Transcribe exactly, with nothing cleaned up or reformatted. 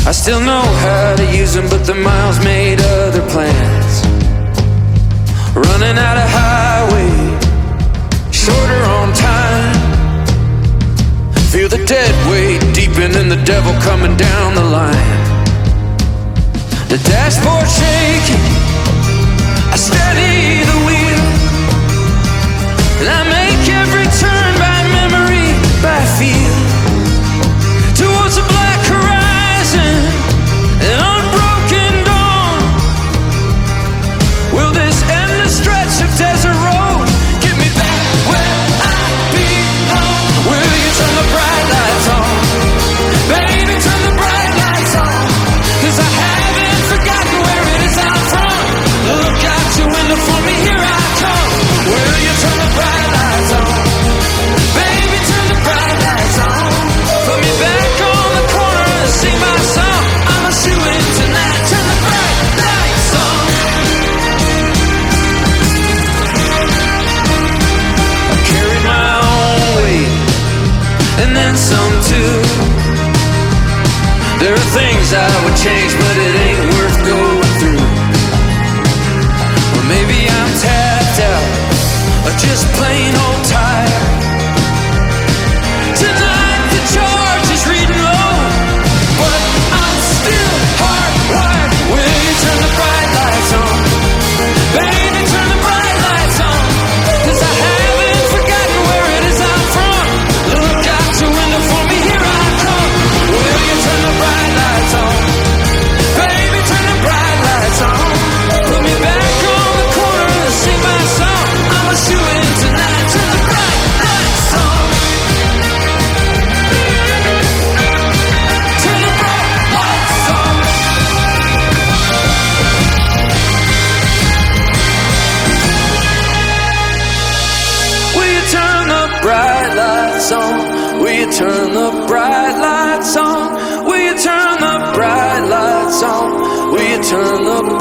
I still know how to use them, but the miles made other plans. Running out of highway, shorter on time. Feel the dead weight deepening, the devil coming down the line. The dashboard shaking, I steady the wheel, and I make every turn by memory, by feel, towards a black horizon, an unbroken dawn. Will this endless stretch of desert road get me back where I belong? Will you turn the bright lights on? Baby, turn the bright lights on, 'cause I haven't forgotten where it is I'm from. Look out your window for me, here I come. Will you turn the bright lights on? Baby, turn the bright lights on. Put me back on the corner and sing my song. I'ma shoot it tonight. Turn the bright lights on. I carried my own weight, and then some too. There are things I would change, but it ain't worth going through. Or maybe I'm tapped out, or just plain old tired. Tonight the charge is reading low, but I'm still hardwired. Will you turn the bright lights on? Baby, turn the bright lights on, 'cause I haven't forgotten where it is I'm from. Look out your window for me, here I come. Will you turn the bright lights on? Baby, turn the bright lights on. Put me back on the corner and sing my song. I'ma shoot it tonight. Turn the bright lights on. Turn the bright lights on. Will you turn the bright lights on? Will you turn the bright lights on? Will you turn the bright lights on? Will you turn the